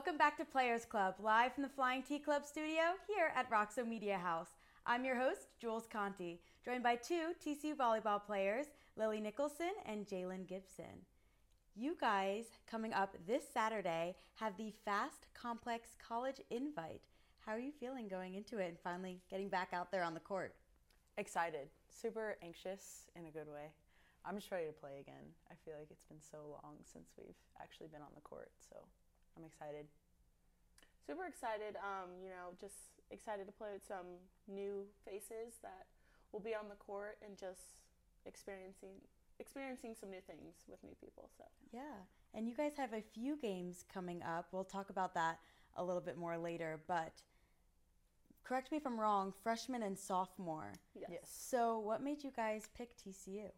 Welcome back to Players Club, live from the Flying T Club studio here at Roxo Media House. I'm your host, Jules Conti, joined by two TCU volleyball players, Lily Nicholson and Jalen Gibson. You guys, coming up this Saturday, have the Fast Complex College Invite. How are you feeling going into it and finally getting back out there on the court? Excited. Super anxious in a good way. I'm just ready to play again. I feel like it's been so long since we've actually been on the court, so I'm excited. Super excited, just excited to play with some new faces that will be on the court and just experiencing some new things with new people. So yeah, and you guys have a few games coming up. We'll talk about that a little bit more later, but correct me if I'm wrong, freshman and sophomore. yes. So what made you guys pick TCU?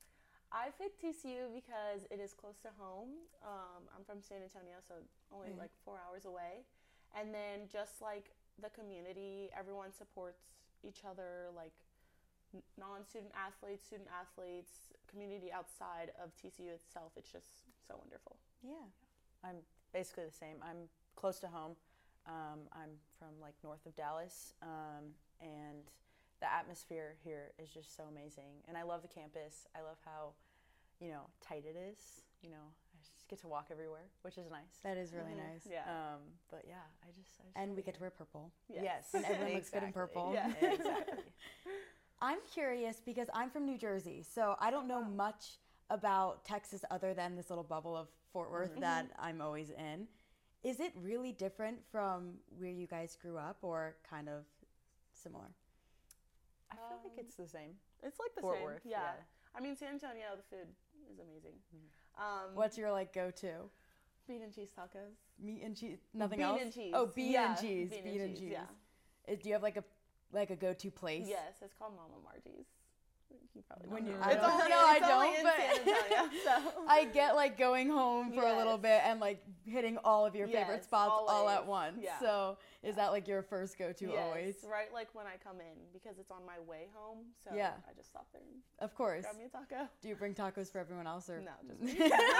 I picked TCU because it is close to home. I'm from San Antonio, so only like 4 hours away. And then just like the community, everyone supports each other, like non-student athletes, student athletes, community outside of TCU itself. It's just so wonderful. Yeah. I'm basically the same. I'm close to home. I'm from like north of Dallas, and the atmosphere here is just so amazing. And I love the campus. I love how, tight it is. I just get to walk everywhere, which is nice. That is really nice. Yeah. But yeah, I just And we get to wear purple. Yes. And everyone looks good in purple. Yeah, exactly. I'm curious because I'm from New Jersey, so I don't know much about Texas other than this little bubble of Fort Worth that I'm always in. Is it really different from where you guys grew up or kind of similar? I feel like it's the same. It's like the Fort same. Worth, Yeah. yeah. I mean, San Antonio, the food is amazing. What's your go-to? Bean and cheese tacos. Meat and cheese? Nothing Bean else? and cheese. Oh, bean Yeah, and cheese. bean and cheese, yeah. Do you have like a go-to place? Yes, it's called Mama Margie's. You probably When don't you, know. I don't, no, I don't, in but San Antonio, so. I get going home for a little Yes. bit and hitting all of your favorite Yes, spots all at always. once. Yeah. So is that your first go-to Yes, always? right, when I come in, because it's on my way home, so Yeah. I just stop there and Of course. grab me a taco. Do you bring tacos for everyone else or No, just me.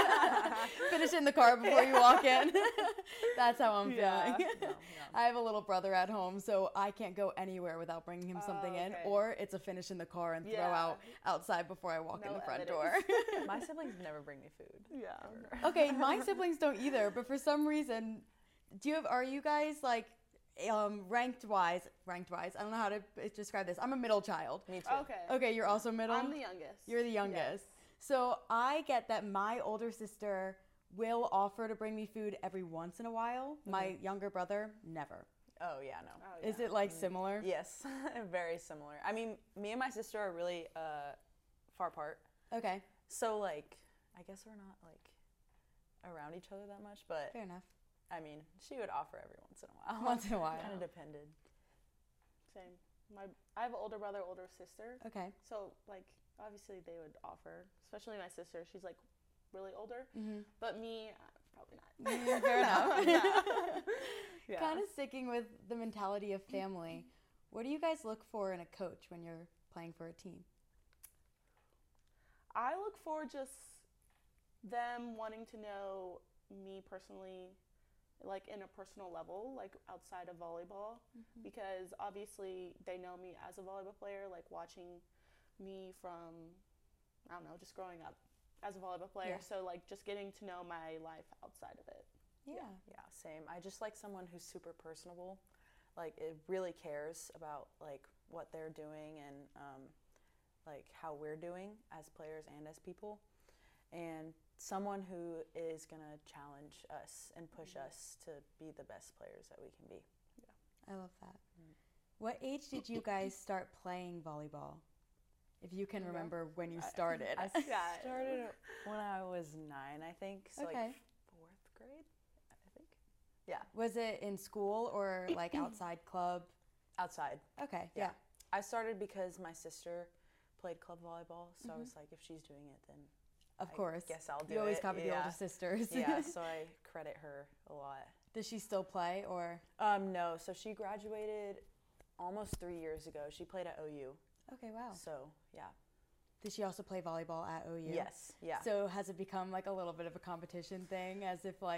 finish in the car before you walk in? That's how I'm Yeah. feeling. No. I have a little brother at home, so I can't go anywhere without bringing him something in, okay. or it's a finish in the car and throw Yeah. out outside before I walk in No the front evidence. door. My siblings never bring me food. Yeah. Okay, my siblings don't either, but for some reason, are you guys ranked wise? I don't know how to describe this. I'm a middle child. Me too. Okay. Okay, you're also middle? I'm the youngest. You're the youngest. Yes. So I get that my older sister will offer to bring me food every once in a while. My younger brother, never. Oh, yeah, no. Oh, Is yeah. it similar? Yes, very similar. I mean, me and my sister are really far apart. Okay, So, I guess we're not, around each other that much. But, fair enough. I mean, she would offer every once in a while. Once in a while. Kind of depended. Same. I have an older brother, older sister. Okay. So, obviously they would offer, especially my sister. She's, really older. Mm-hmm. But me, probably not. Fair enough. Yeah. Kind of sticking with the mentality of family, what do you guys look for in a coach when you're playing for a team? I look for just them wanting to know me personally, in a personal level, outside of volleyball, because obviously they know me as a volleyball player, watching me from, I don't know, just growing up as a volleyball player. Yeah. So just getting to know my life outside of it. Yeah. Yeah, same. I just like someone who's super personable. It really cares about, what they're doing and, how we're doing as players and as people. And someone who is going to challenge us and push us to be the best players that we can be. Yeah. I love that. What age did you guys start playing volleyball? If you can remember when you started. I started when I was 9, I think. So, Okay. 4th grade, I think. Yeah. Was it in school or outside club? Outside. Okay, yeah. I started because my sister played club volleyball, so I was like, if she's doing it, then Of I course. guess I'll do You always it. copy the Yeah. older sisters. Yeah, so I credit her a lot. Does she still play or? No, so she graduated almost 3 years ago. She played at OU. Okay, wow. So, yeah. Did she also play volleyball at OU? Yes, yeah. So has it become a little bit of a competition thing, as if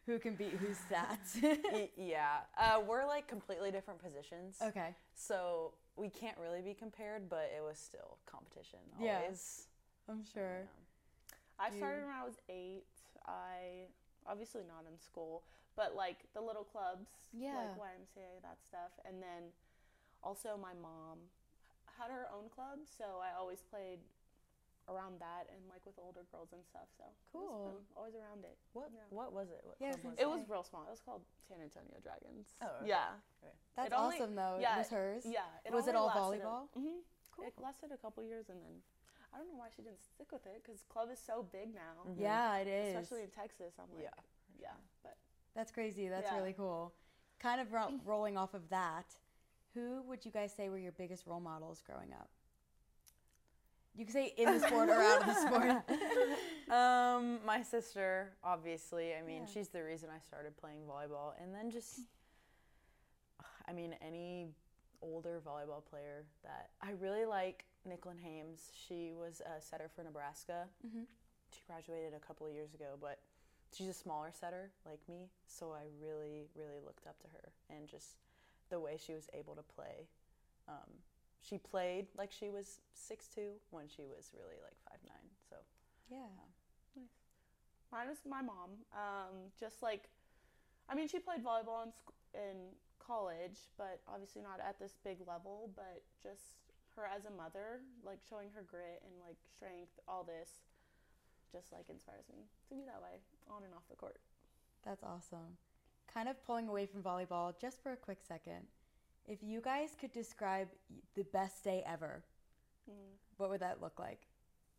Who can beat whose stats? Yeah. We're like completely different positions. Okay. So we can't really be compared, but it was still competition Yeah. always. I'm sure. I started when I was 8. I obviously not in school, but like the little clubs, like YMCA, that stuff. And then also my mom had her own club, so I always played around that and like with older girls and stuff. So Cool. it was fun, always around it. What was it? What Yeah, club was It was real small. It was called San Antonio Dragons. Oh, okay. Yeah. That's It only- awesome though. yeah, It was hers. Yeah. Was it only all lasted volleyball? Mm-hmm. Cool. It lasted a couple years, and then I don't know why she didn't stick with it because club is so big now, Yeah, it is. especially in Texas. I'm like, Yeah. but That's crazy. That's Yeah. really cool. Kind of rolling off of that, who would you guys say were your biggest role models growing up? You can say in the sport or out of the sport. My sister, obviously. I mean, Yeah. she's the reason I started playing volleyball. And then just, I mean, any older volleyball player that I really like, Nicklin Hames. She was a setter for Nebraska. Mhm. She graduated a couple of years ago, but she's a smaller setter like me. So I really, really looked up to her and just the way she was able to play. She played like she was 6'2" when she was really like 5'9". So Yeah. mine was my mom. Just like, I mean, she played volleyball in college, but obviously not at this big level. But just her as a mother, like showing her grit and like strength, all this, just like inspires me to be that way on and off the court. That's awesome. Kind of pulling away from volleyball just for a quick second. If you guys could describe the best day ever, what would that look like?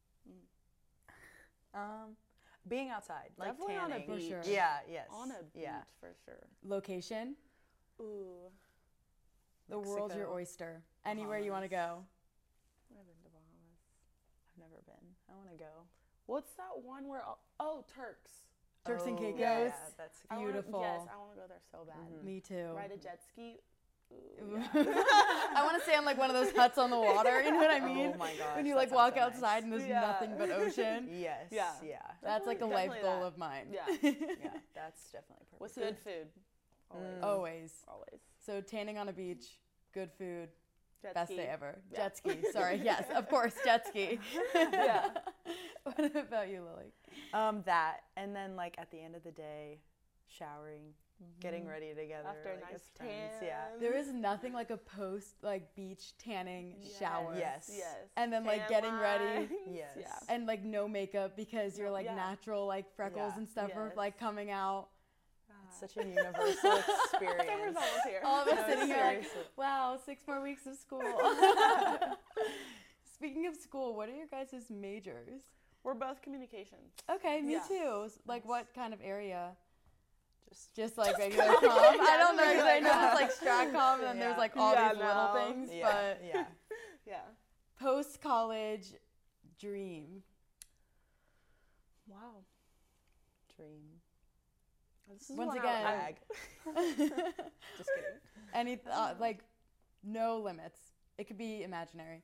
being outside, like Definitely on a tanning. For sure. Yeah, yes. On a beach yeah. for sure. Location? Ooh, The world's your Mexico, oyster. Anywhere you want to go. I've been to Bahamas. I've never been. I want to go. What's that one where? Turks. Turks and Oh, Caicos. Yeah, that's I wanna- Beautiful. yes, I want to go there so bad. Me too. Ride a jet ski. Ooh, Ooh. yeah. I want to stay on like one of those huts on the water. You know what I mean? Oh my gosh. When you that like sounds walk so outside nice. and there's Yeah. nothing but ocean. Yes. Yeah. Yeah. That's like a life Definitely goal that. of mine. Yeah. Yeah. That's definitely perfect. With good food. Always. Always. Always. So tanning on a beach, good food, Jet best ski. day ever. Yeah. Jet ski. Sorry. Yes, of course, jet ski. Yeah. What about you, Lily? That, and then like at the end of the day, showering, getting ready together. After a like, nice as friends. Yeah. tan. There is nothing like a post like beach tanning shower. Yes. Yes. And then like Tan getting ready lines. Yes. Yeah. and like no makeup because you're like Yeah. natural like freckles Yeah. and stuff are Yes. like coming out. It's such a universal experience. Summer's almost here. All of us No, sitting here like, seriously. wow, 6 more weeks of school. Speaking of school, what are your guys' majors? We're both communications. Okay, me Yeah. too. Like what kind of area? Just Just like regular comm? I don't know because I know Yeah. it's like strat comm and then there's Yeah. like all Yeah, these little no. things. yeah. But Yeah. Yeah. post-college dream. Wow. Dream. This is Once one again- Bag. Just kidding. Any like no limits. It could be imaginary.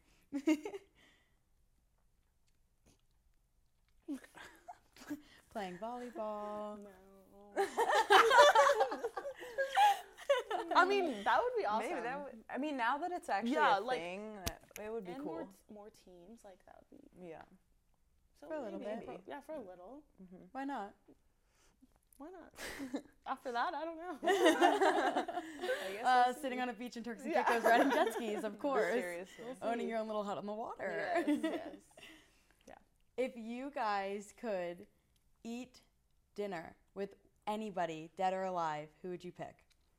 Playing volleyball. No. I mean, that would be awesome. Maybe that would. I mean, now that it's actually Yeah, a like- thing, it would be and cool. more teams, like that would be Yeah. so For a little maybe. bit. Yeah, for a little. Why not? Why not? After that, I don't know. I guess Sitting on a beach in Turks and Yeah. Caicos riding jet skis, of course. Seriously. Owning your own little hut on the water. Yes, yes. If you guys could eat dinner with anybody, dead or alive, who would you pick?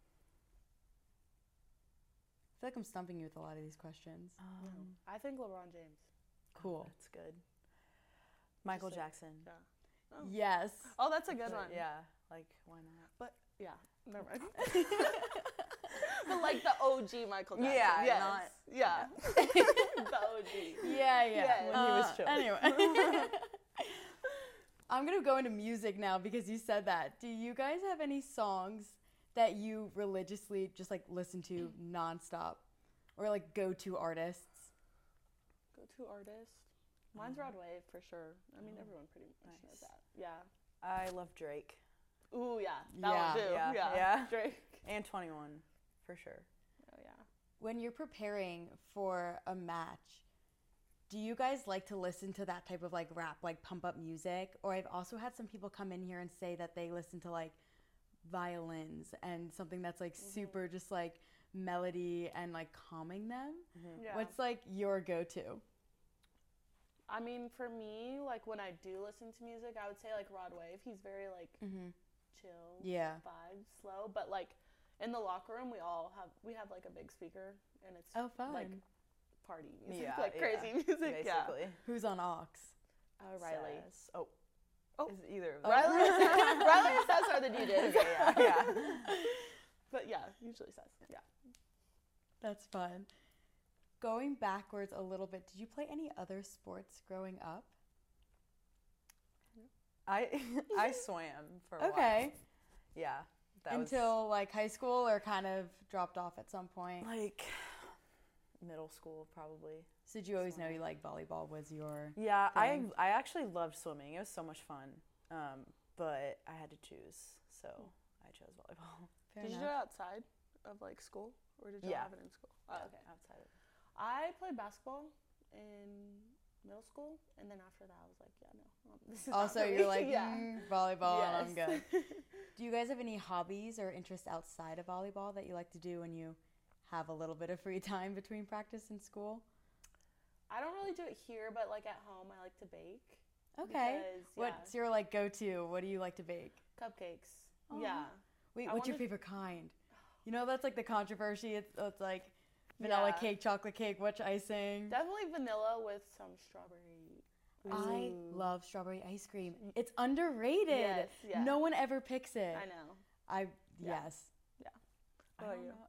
I feel like I'm stumping you with a lot of these questions. I think LeBron James. Cool. That's good. Michael Just like- Jackson. Yeah. Oh. Yes. Oh, that's a good But one. yeah. Like, why not? But yeah, never mind. But like the OG Michael Jackson. Yeah, yes. not- yeah. The OG. Yeah, yeah. Yes. When he was chill. Anyway. I'm going to go into music now because you said that. Do you guys have any songs that you religiously just like listen to nonstop or like go-to artists? Go-to artist. Mine's Rod Wave for sure. I mean, everyone pretty much knows Nice. that. Yeah. I love Drake. Ooh, yeah. That one too. Yeah. Drake. And 21, for sure. Oh, yeah. When you're preparing for a match, do you guys like to listen to that type of like rap, like pump up music? Or I've also had some people come in here and say that they listen to like violins and something that's like super just like melody and like calming them. Yeah. What's like your go-to? I mean, for me, like when I do listen to music, I would say like Rod Wave. He's very like chill, Yeah. vibe, slow. But like in the locker room, we have like a big speaker, and it's fun. like party music, Yeah, like crazy music. Basically. Yeah. Who's on aux? Riley. Says- Oh. Is it either of them? Riley and Sess are the DJs. Okay, yeah. But yeah, usually Sess. Yeah. That's fun. Going backwards a little bit, did you play any other sports growing up? I swam for a while. Okay. Yeah. That was Until like high school or kind of dropped off at some point? like middle school probably. So did you always know you like volleyball was your Yeah, thing? I actually loved swimming. It was so much fun. But I had to choose, so I chose volleyball. Fair Did you do enough. it outside of like school, or did you Yeah. have it in school? Oh, okay. Outside of I played basketball in middle school, and then after that, I was like, yeah, no, this is Also, not for you're me. like, yeah. volleyball and I'm Yes. good. Do you guys have any hobbies or interests outside of volleyball that you like to do when you have a little bit of free time between practice and school? I don't really do it here, but like at home, I like to bake. Okay. Because, What's your like go-to? What do you like to bake? Cupcakes. Aw. Yeah. Wait, I what's your wanted- favorite kind? You know, that's like the controversy. It's like vanilla Yeah. cake, chocolate cake, which icing? Definitely vanilla with some strawberry. I Ooh. love strawberry ice cream. It's underrated. Yes, yeah. No one ever picks it. I know. Yes. How about you?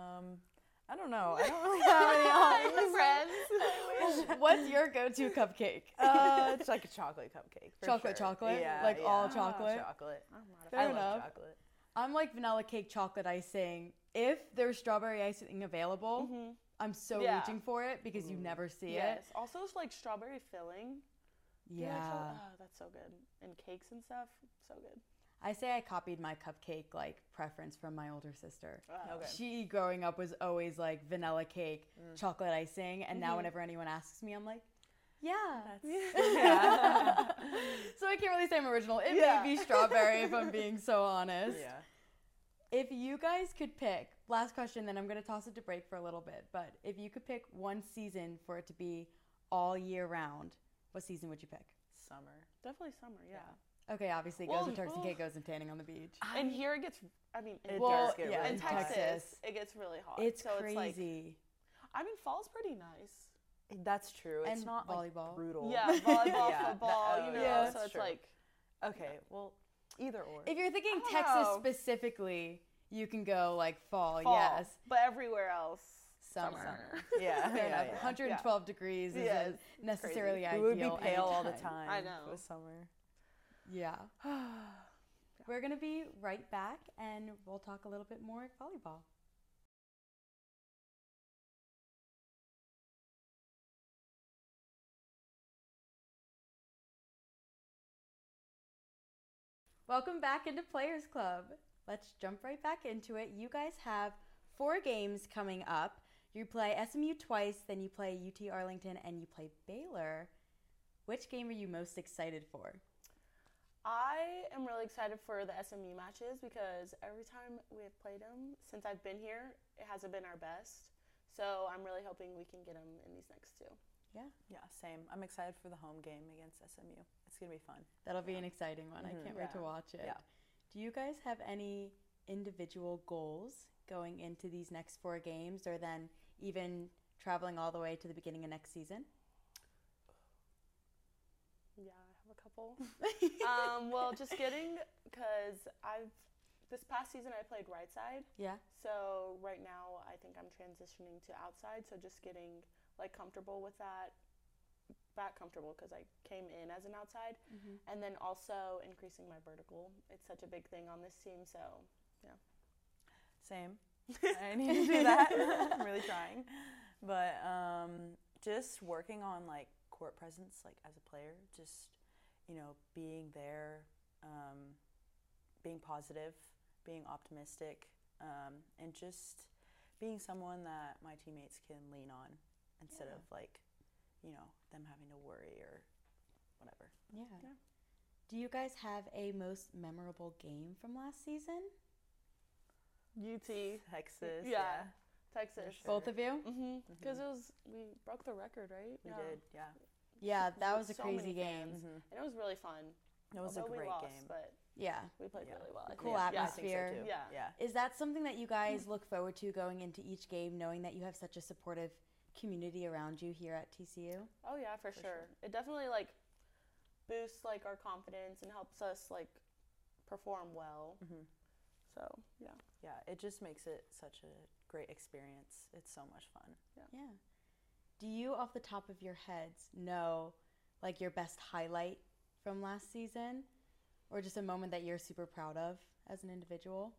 I don't know. I don't really have any hobbies. Friends. What's your go-to cupcake? It's like a chocolate cupcake. For Chocolate, sure. chocolate? Yeah, Like yeah. all chocolate? Chocolate. I'm not a Fair I fan. enough. love chocolate. I'm like vanilla cake, chocolate icing. If there's strawberry icing available, Mhm. I'm so Yeah. reaching for it because you never see Yes. it. Also, it's like strawberry filling. Do you like Yeah. oh, that's so good. And cakes and stuff, so good. I say I copied my cupcake like preference from my older sister. Okay. She growing up was always like vanilla cake, chocolate icing, and now whenever anyone asks me, I'm like, yeah. Yeah. So I can't really say I'm original. It Yeah. may be strawberry if I'm being so honest. Yeah. If you guys could pick, last question, then I'm going to toss it to break for a little bit, but if you could pick one season for it to be all year round, what season would you pick? Summer. Definitely summer, yeah. Okay, obviously, Well, Goes with Turks and oh. Caicos and tanning on the beach. And here it gets, I mean, It Well, does get yeah, really in hot. Texas, it gets really hot. It's so crazy. It's like, I mean, fall's pretty nice. That's true. It's And not volleyball. like brutal. Yeah, volleyball, Yeah, football, that- you oh, know, yeah, so that's it's true. like, Okay, well, either or. If you're thinking I don't Texas know. specifically, you can go like fall, fall. yes. But everywhere else, Summer. Yeah, Fair yeah, enough. yeah. 112 degrees isn't Yes, necessarily crazy. ideal. We would be pale all the anytime. time. I know. If it was summer. Yeah. We're going to be right back and we'll talk a little bit more volleyball. Welcome back into Players Club. Let's jump right back into it. You guys have 4 games coming up. You play SMU twice, then you play UT Arlington, and you play Baylor. Which game are you most excited for? I am really excited for the SMU matches because every time we have played them since I've been here, it hasn't been our best. So I'm really hoping we can get them in these next 2. Yeah, same. I'm excited for the home game against SMU. It's going to be fun. That'll be an exciting one. I can't wait to Yeah. watch it. Yeah. Do you guys have any individual goals going into these next 4 games or then even traveling all the way to the beginning of next season? Yeah, I have a couple. Well, just getting, because this past season I played right side. Yeah. So right now I think I'm transitioning to outside. So just getting like comfortable with that, back comfortable because I came in as an outside. And then also increasing my vertical. It's such a big thing on this team. So yeah. Same. I need to do that. I'm really trying. But just working on like court presence, like as a player, just, you know, being there, being positive, being optimistic, and just being someone that my teammates can lean on instead of like, them having to worry or whatever. Yeah. Do you guys have a most memorable game from last season? UT. Texas. Yeah. Texas. Sure. Both of you? Because we broke the record, right? We did, yeah. Yeah, that was a So crazy many game. fans. And it was really fun. It was Although a great we lost, game. But Yeah. we played really well. I Cool think. atmosphere. I think so too. Yeah. Is that something that you guys look forward to going into each game, knowing that you have such a supportive community around you here at TCU? Oh yeah, for sure. It definitely like boosts like our confidence and helps us like perform well. So yeah. Yeah, it just makes it such a great experience. It's so much fun. Yeah. Do you, off the top of your heads, know like your best highlight from last season, or just a moment that you're super proud of as an individual?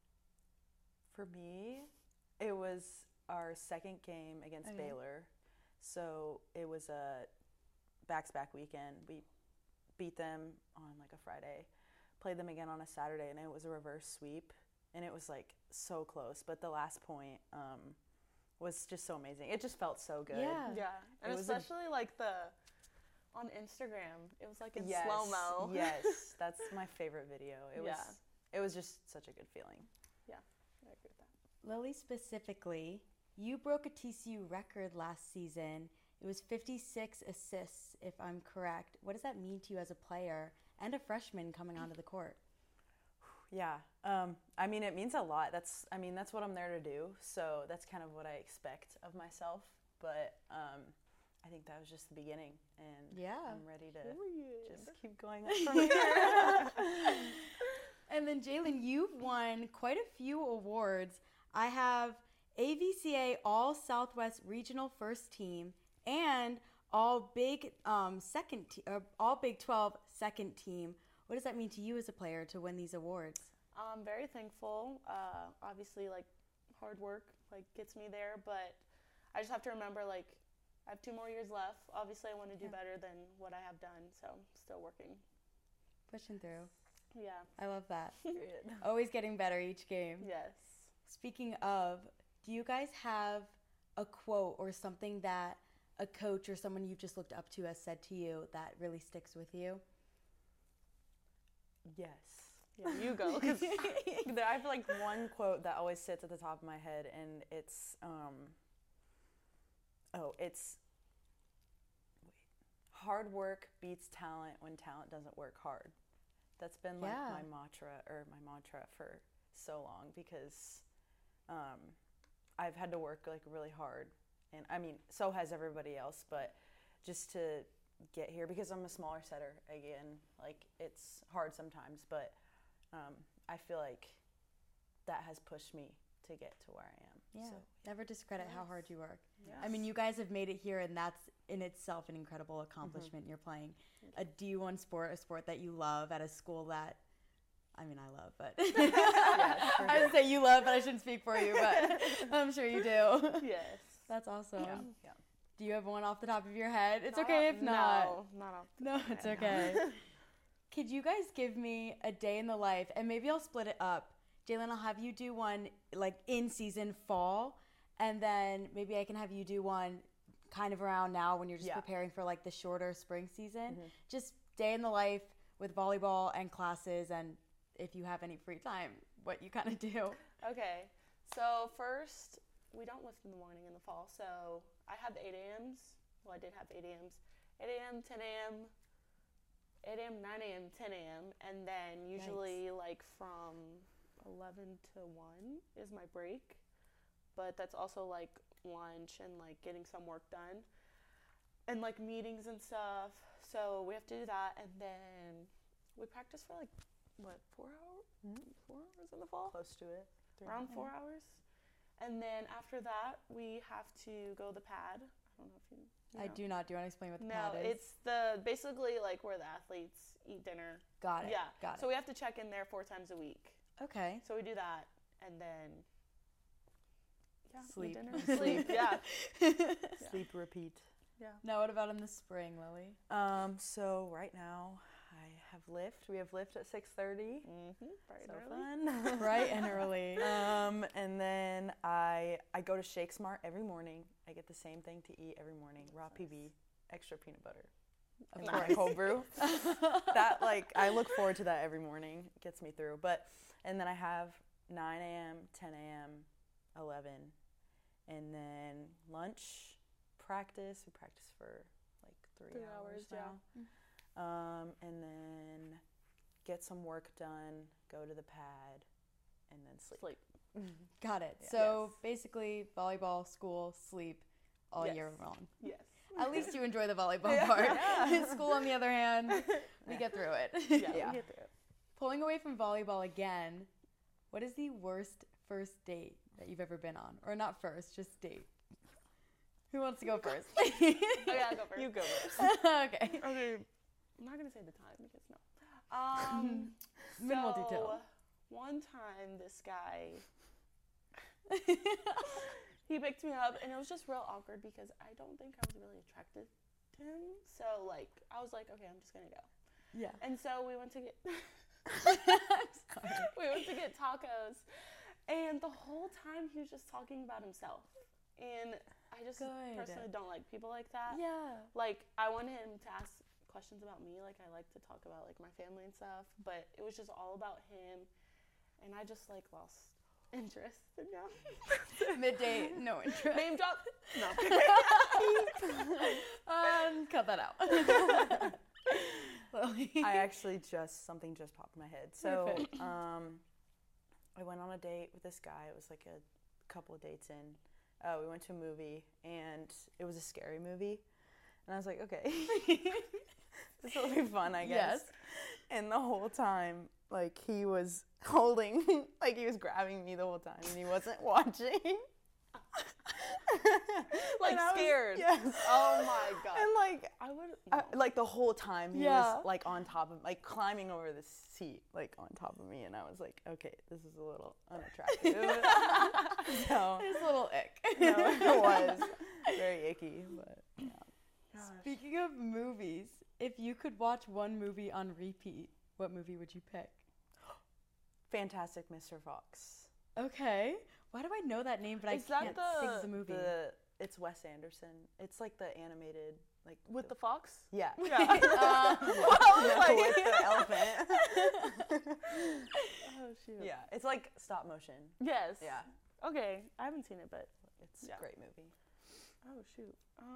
For me, it was our second game against Baylor. So it was a back-to-back weekend. We beat them on like a Friday, played them again on a Saturday, and it was a reverse sweep. And it was like so close, but the last point was just so amazing. It just felt so good. Yeah. And It was especially like on Instagram, it was like in Yes, slow-mo. yes, that's my favorite video. Yeah. It was just such a good feeling. Yeah, I agree with that. Lily, specifically, you broke a TCU record last season. It was 56 assists, if I'm correct. What does that mean to you as a player and a freshman coming onto the court? Yeah, I mean, it means a lot. That's what I'm there to do. So that's kind of what I expect of myself. But I think that was just the beginning, and I'm ready to just keep going up from here. And then Jalen, you've won quite a few awards. I have AVCA All Southwest Regional First Team and All Big All Big 12 Second Team. What does that mean to you as a player to win these awards? I'm very thankful. Obviously, like hard work like gets me there, but I just have to remember like I have 2 more years left. Obviously, I want to do better than what I have done, so I'm still working. Pushing through. Yeah. I love that. Period. Always getting better each game. Yes. Speaking of, do you guys have a quote or something that a coach or someone you've just looked up to has said to you that really sticks with you? Yes. Yeah, you go. 'Cause I have like one quote that always sits at the top of my head, and it's hard work beats talent when talent doesn't work hard. That's been like my mantra for so long, because I've had to work like really hard, and I mean so has everybody else, but just to get here, because I'm a smaller setter again, like it's hard sometimes, but I feel like that has pushed me to get to where I am. Yeah. So, Never discredit how hard you work. Yes. I mean, you guys have made it here, and that's in itself an incredible accomplishment. You're playing a D1 sport, a sport that you love at a school that, I mean, I love, but I would say you love, but I shouldn't speak for you, but I'm sure you do. Yes. That's awesome. yeah. Do you have one off the top of your head? It's okay if not. No, not off. No, it's okay. Could you guys give me a day in the life, and maybe I'll split it up. Jalen, I'll have you do one like in season fall, and then maybe I can have you do one kind of around now when you're just preparing for like the shorter spring season. Just day in the life with volleyball and classes, and if you have any free time, what you kind of do. Okay. So first, we don't lift in the morning in the fall, so I have 8 a.m.s. Well, I did have 8 a.m.s. 8 a.m., 10 a.m., 8 a.m., 9 a.m., 10 a.m., and then usually like from 11 to 1 is my break, but that's also like lunch and like getting some work done and like meetings and stuff, so we have to do that, and then we practice for like 4 hours? 4 hours in the fall? Close to it. Around 4 hours, and then after that we have to go to the pad. I don't know if you know. I do not. Do you want to explain what the No, pad is? it's the basically like where the athletes eat dinner. Got it. Yeah. Got So it. we have to check in there 4 times a week. Okay. So we do that, and then Sleep. eat dinner, sleep. Yeah. Sleep, repeat. Yeah. Now, what about in the spring, Lily? So right now I have lift. We have lift at 6:30. Bright So and early. fun. Bright and early. And then I go to Shake Smart every morning. I get the same thing to eat every morning. Raw PB, extra peanut butter. And then my cold brew. That, like, I look forward to that every morning. It gets me through. And then I have 9 a.m., 10 a.m., 11, and then lunch, practice. We practice for like 3 hours now. Yeah. And then get some work done, go to the pad, and then sleep. Got it. Yeah. So basically, volleyball, school, sleep all Yes. year long. Yes. At least you enjoy the volleyball part. School, on the other hand, we get through it. Yeah. We get through it. Pulling away from volleyball again, what is the worst first date that you've ever been on? Or not first, just date. Who wants to go first? Okay, I'll go first. You go first. Okay. Okay. I'm not gonna say the time because no. Minimal detail. One time, this guy he picked me up, and it was just real awkward because I don't think I was really attracted to him. So like, I was like, okay, I'm just gonna go. Yeah. And so we went to get Sorry. we went to get tacos, and the whole time he was just talking about himself, and I just Good. personally don't like people like that. Yeah. Like, I wanted him to ask questions about me. Like, I like to talk about, like, my family and stuff. But it was just all about him. And I just, like, lost interest in him. Mid-date, no interest. Name drop? No. Cut that out. Lily. Something just popped in my head. So, Perfect. I went on a date with this guy. It was like a couple of dates in. We went to a movie, and it was a scary movie. And I was like, okay, this will be fun, I guess. Yes. And the whole time, like, he was holding, like, he was grabbing me the whole time, and he wasn't watching. Like, And I was- scared. Yes. Oh, my God. And, like, I would. like, the whole time, he Yeah. was, like, on top of, like, climbing over the seat, like, on top of me. And I was like, okay, this is a little unattractive. So, It's a little ick. no, it was very icky, but, yeah. Speaking of movies, if you could watch one movie on repeat, what movie would you pick? Fantastic Mr. Fox. Okay. Why do I know that name, but Is I that can't think of the movie? It's Wes Anderson. It's like the animated, like With the fox? yeah. Yeah. No, with the elephant. Oh, shoot. Yeah, it's like stop motion. Yes. Yeah, Okay. I haven't seen it, but. it's Yeah. a great movie. Oh, shoot.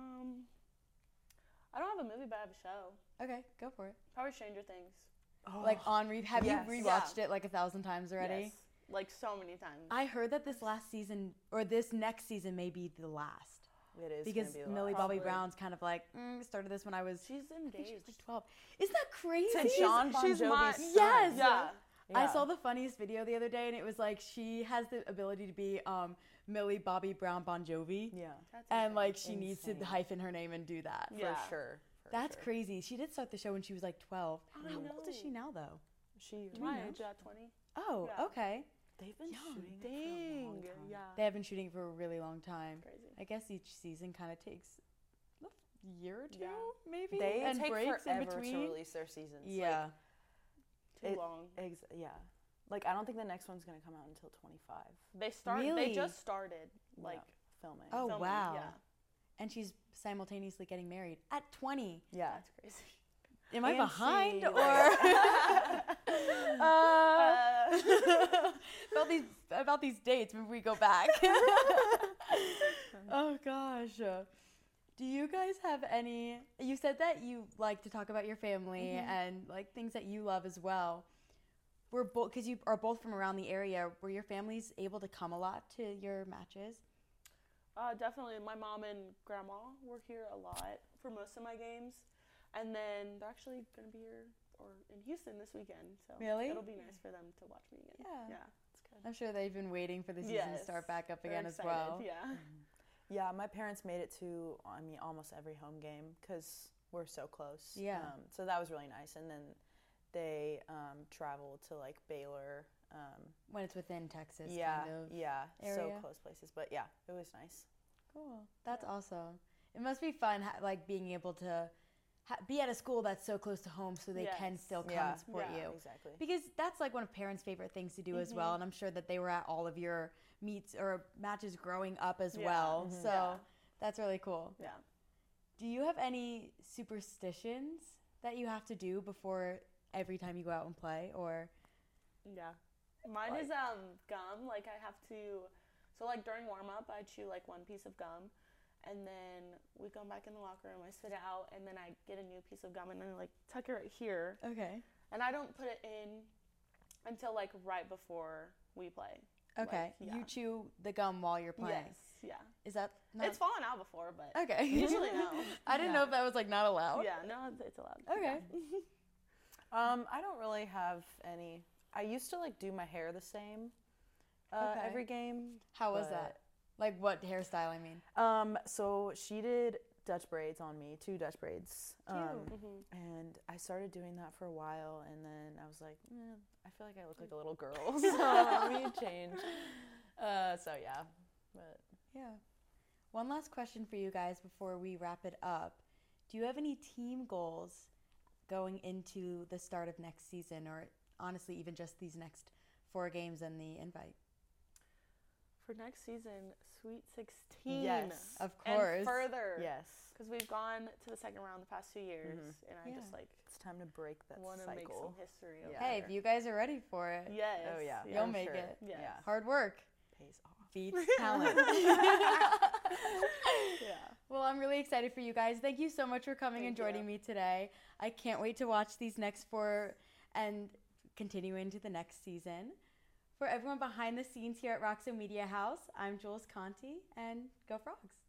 I don't have a movie, but I have a show. Okay, go for it. Probably Stranger Things. Like on have Yes. you rewatched it like 1,000 times already? Yes. Like, so many times. I heard that this last season or this next season may be the last It is because gonna be the Millie last. Bobby Probably. Brown's kind of like started this when I was She's I think she was engaged. like 12. Isn't that crazy? To John Bon she's Jovi's my- son. Yes. Yeah. I Yeah. saw the funniest video the other day, and it was like she has the ability to be Millie Bobby Brown Bon Jovi, Yeah, That's and insane. like she needs to Insane. hyphen her name and do that. for Yeah. sure. for That's sure. crazy. She did start the show when she was like 12. I How old is know. she now, though? She. My know? age, 20. Oh, Yeah. okay. They've been Young. shooting it for a long Dang. time. Yeah. They have been shooting for a really long time. Crazy. I guess each season kind of takes a year or two, Yeah. maybe, They and take breaks forever in between. to release their seasons. Yeah. Too It- long. Yeah. Like I don't think the next one's gonna come out until 25. They start. Really? They just started. Like. Yeah, filming. Oh, filming. wow. Yeah. And she's simultaneously getting married at 20. Yeah. That's crazy. Am I And behind she, or about these dates? Maybe we go back. Oh gosh. Do you guys have any? You said that you like to talk about your family and like things that you love as well. We're both because you are both from around the area. Were your families able to come a lot to your matches? Definitely. My mom and grandma were here a lot for most of my games. And then they're actually going to be here or in Houston this weekend. So Really? it'll be nice for them to watch me again. Yeah. Yeah. It's good. I'm sure they've been waiting for the season to Yes. start back up They're again as excited, well. Yeah. Yeah, my parents made it to, I mean, almost every home game because we're so close. Yeah. So that was really nice. And then they traveled to like Baylor. When it's within Texas, Yeah, kind of. yeah, so area. close places. But yeah, it was nice. Cool. That's awesome. It must be fun, like being able to be at a school that's so close to home so they can Yes. still come Yeah. and support Yeah, you. exactly. Because that's like one of parents' favorite things to do as well. And I'm sure that they were at all of your meets or matches growing up as Yeah. well. So Yeah. that's really cool. Yeah. Do you have any superstitions that you have to do before every time you go out and play? Or Yeah. Mine is gum. Like I have to, so like during warm up, I chew like one piece of gum, and then we come back in the locker room. I sit out, and then I get a new piece of gum, and then I like tuck it right here, okay. and I don't put it in until like right before we play. Okay. Like, yeah. You chew the gum while you're playing. Yes. Yeah. Is that not It's fallen out before, but okay? usually no. I didn't know if that was like not allowed. Yeah. No, it's allowed. Okay. I don't really have any. I used to like do my hair the same Okay. every game. How was but- that? Like what hairstyle? I mean. So she did Dutch braids on me, 2 Dutch braids. Mhm. And I started doing that for a while, and then I was like, I feel like I look like a little girl, so let me change. So yeah, but Yeah. One last question for you guys before we wrap it up. Do you have any team goals going into the start of next season, or honestly, even just these next 4 games and the invite? For next season, Sweet 16. Yes. Of course. And further. yes, Because we've gone to the second round the past 2 years, and I Yeah. just like it's time to break that want to make some cycle. history. Over Yeah. Hey, there. if you guys are ready for it, Yes. Oh yeah, You'll I'm make sure. it. Yes. Yeah, hard work pays off. beats talent. Yeah. Well, I'm really excited for you guys. Thank you so much for coming and Thank joining you. me today. I can't wait to watch these next 4 and continue into the next season. For everyone behind the scenes here at Roxo Media House, I'm Jules Conti, and go Frogs.